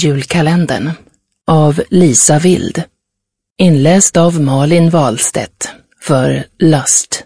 Julkalendern av Lisa Wild. Inläst av Malin Wahlstedt för Lust.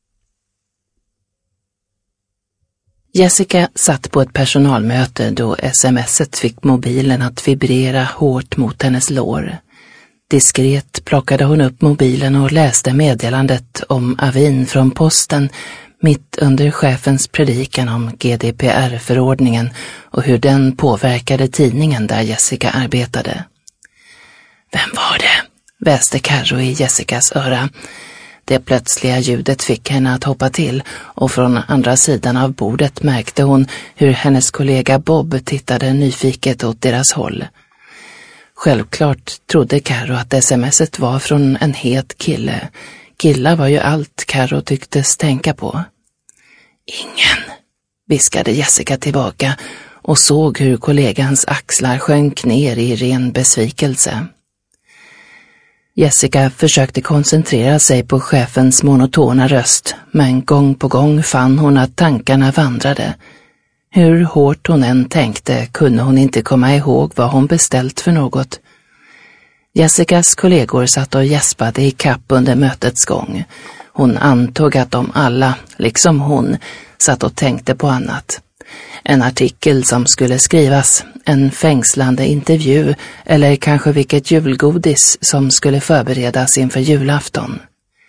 Jessica satt på ett personalmöte då smset fick mobilen att vibrera hårt mot hennes lår. Diskret plockade hon upp mobilen och läste meddelandet om avin från posten mitt under chefens predikan om GDPR-förordningen och hur den påverkade tidningen där Jessica arbetade. Vem var det? Väste Karo i Jessicas öra. Det plötsliga ljudet fick henne att hoppa till och från andra sidan av bordet märkte hon hur hennes kollega Bob tittade nyfiket åt deras håll. Självklart trodde Karo att smset var från en het kille. Killar var ju allt Karo tycktes tänka på. Ingen, viskade Jessica tillbaka och såg hur kollegans axlar sjönk ner i ren besvikelse. Jessica försökte koncentrera sig på chefens monotona röst, men gång på gång fann hon att tankarna vandrade. Hur hårt hon än tänkte kunde hon inte komma ihåg vad hon beställt för något. Jessicas kollegor satt och gäspade i kapp under mötets gång. Hon antog att de alla, liksom hon, satt och tänkte på annat. En artikel som skulle skrivas, en fängslande intervju eller kanske vilket julgodis som skulle förberedas inför julafton.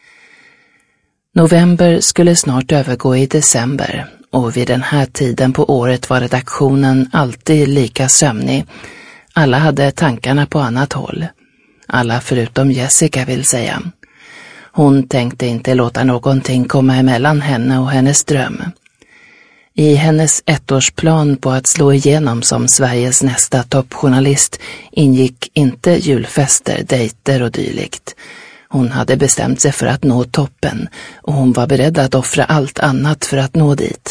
November skulle snart övergå i december och vid den här tiden på året var redaktionen alltid lika sömnig. Alla hade tankarna på annat håll. Alla förutom Jessica vill säga. Hon tänkte inte låta någonting komma emellan henne och hennes dröm. I hennes ettårsplan på att slå igenom som Sveriges nästa toppjournalist ingick inte julfester, dejter och dylikt. Hon hade bestämt sig för att nå toppen och hon var beredd att offra allt annat för att nå dit.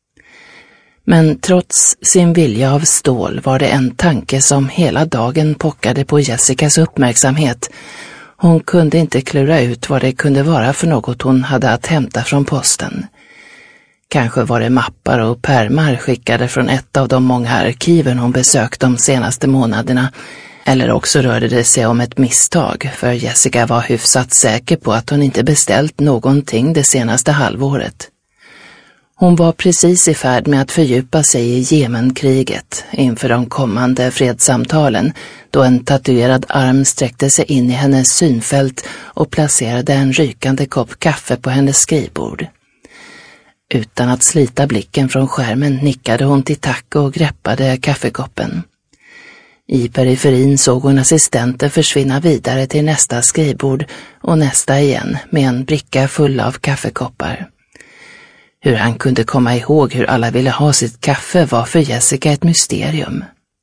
Men trots sin vilja av stål var det en tanke som hela dagen pockade på Jessicas uppmärksamhet. Hon kunde inte klura ut vad det kunde vara för något hon hade att hämta från posten. Kanske var det mappar och pärmar skickade från ett av de många arkiven hon besökt de senaste månaderna. Eller också rörde det sig om ett misstag, för Jessica var hyfsat säker på att hon inte beställt någonting det senaste halvåret. Hon var precis i färd med att fördjupa sig i Jemenkriget inför de kommande fredssamtalen då en tatuerad arm sträckte sig in i hennes synfält och placerade en rykande kopp kaffe på hennes skrivbord. Utan att slita blicken från skärmen nickade hon till tack och greppade kaffekoppen. I periferin såg hon assistenter försvinna vidare till nästa skrivbord och nästa igen med en bricka full av kaffekoppar. Hur han kunde komma ihåg hur alla ville ha sitt kaffe var för Jessica ett mysterium.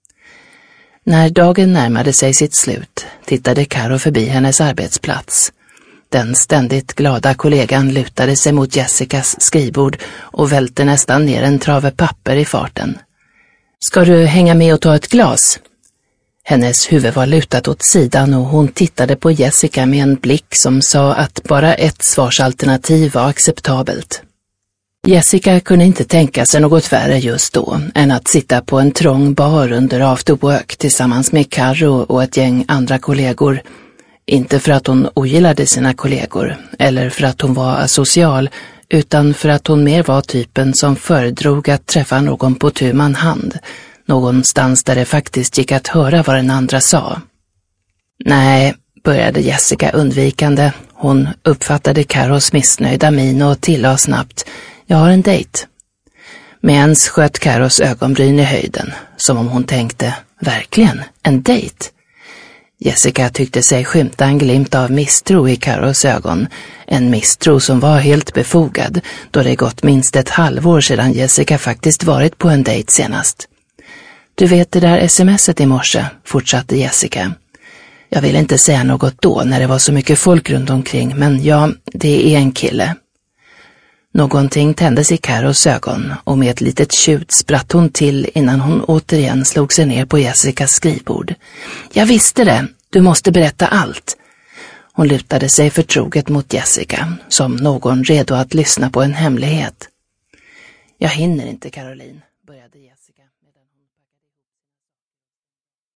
När dagen närmade sig sitt slut tittade Karo förbi hennes arbetsplats. Den ständigt glada kollegan lutade sig mot Jessicas skrivbord och välte nästan ner en trave papper i farten. Ska du hänga med och ta ett glas? Hennes huvud var lutat åt sidan och hon tittade på Jessica med en blick som sa att bara ett svarsalternativ var acceptabelt. Jessica kunde inte tänka sig något värre just då än att sitta på en trång bar under afterwork tillsammans med Karo och ett gäng andra kollegor. Inte för att hon ogillade sina kollegor eller för att hon var asocial, utan för att hon mer var typen som föredrog att träffa någon på tu man hand, någonstans där det faktiskt gick att höra vad den andra sa. Nej, började Jessica undvikande. Hon uppfattade Karos missnöjda min och tillade snabbt, jag har en dejt. Med ens sköt Karos ögonbryn i höjden, som om hon tänkte, verkligen, en dejt? Jessica tyckte sig skymta en glimt av misstro i Karos ögon, en misstro som var helt befogad då det gått minst ett halvår sedan Jessica faktiskt varit på en dejt senast. Du vet det där smset i morse, fortsatte Jessica. Jag ville inte säga något då när det var så mycket folk runt omkring, men ja, det är en kille. Någonting tändes i Karos ögon och med ett litet tjut spratt hon till innan hon återigen slog sig ner på Jessicas skrivbord. Jag visste det, du måste berätta allt. Hon lutade sig förtroget mot Jessica, som någon redo att lyssna på en hemlighet. Jag hinner inte, Caroline.